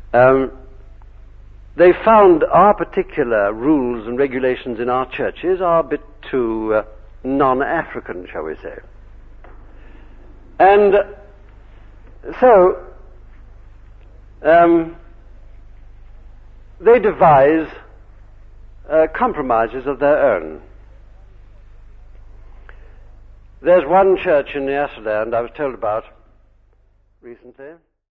They found our particular rules and regulations in our churches are a bit too non-African, shall we say. And so they devise compromises of their own. There's one church in Nyasaland I was told about recently.